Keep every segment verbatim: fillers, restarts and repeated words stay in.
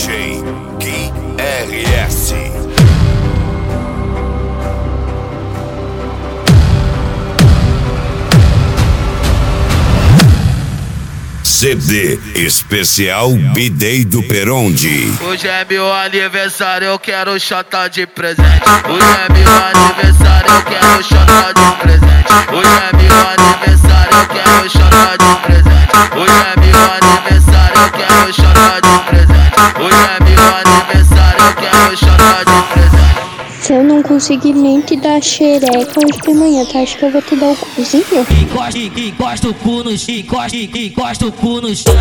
J Gui R S. C D especial B-Day do Peronde. Hoje é meu aniversário, eu quero chata de presente. Hoje é meu aniversário, eu quero chata de presente. Hoje é meu aniversário, eu quero chata de presente. Hoje é meu aniversário, eu quero chata de presente. Hoje é meu aniversário, eu quero chata de presente. Se eu não conseguir nem te dar xereca hoje de manhã, tu acha que eu vou te dar o cozinho? Encosta, encosta o cu no chão, encosta, encosta o cu no chão.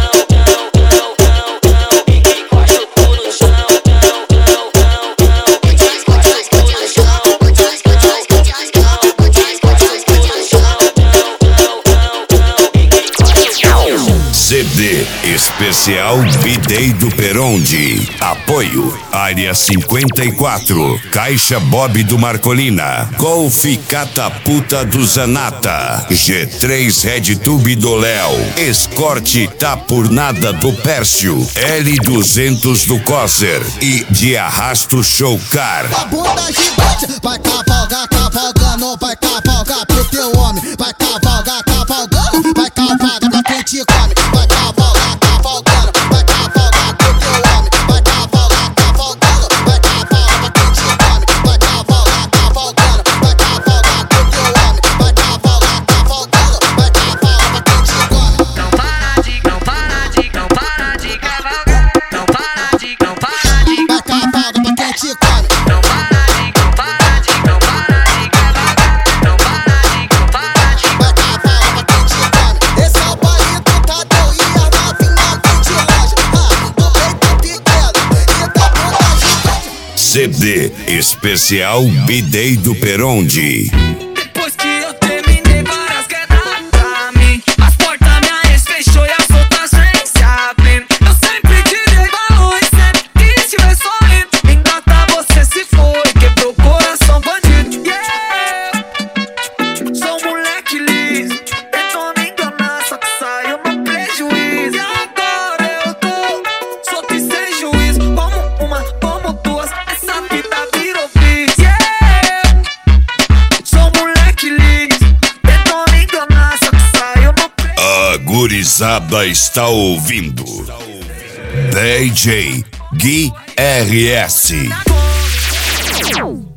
C D especial B-Day do Peronde. Apoio Área cinquenta e quatro, Caixa Bob do Marcolina, Golf Catapulta do Zanata, G três Red Tube do Léo, Escorte Tapurnada do Pércio, L duzentos do Cosser e de Arrasto Showcar. A bunda gigante vai cavalgar, cavalgando, vai cavalgar pro teu homem, vai cavalgar, cavalgando, vai cavalgar pra quem te come, vai cavalgar, cavalgando, vai cavalgar pro teu homem, vai cavalgar, cavalgando, vai cavalgar pra quem te come, vai cavalgar, cavalgando, vai cavalgar pro teu homem, vai cavalgar, cavalgando, vai cavalgar pra quem te come. Não para de, não para de, não para de cavalgar. Não para de, não para de, Vai cavalgar pra quem te come. não para de, não para de, não para de cavalgar. Não para de, não para de. Vai cavalgar pra quem te come. Esse é o baile do Tadeu e a novinha vem de longe. Ah, do peito pequeno e da bunda gigante. C D especial B-Day do Peronde. Depois que eu terminei, várias quedaram pra mim. As portas minha ex fechou e as outras vêm se abrindo. Eu sempre te dei valor e sempre quis te ver sorrindo. Engata, você se foi, quebrou o coração bandido. Yeah, sou um moleque liso, tentou me enganar, só que saiu no prejuízo. E agora eu tô solto e sem juízo. Como uma, como duas, essa vida virou vício. Yeah, sou um moleque liso, tentou me enganar, só que saiu no prejuízo. A gurizada está ouvindo D J Gui R S.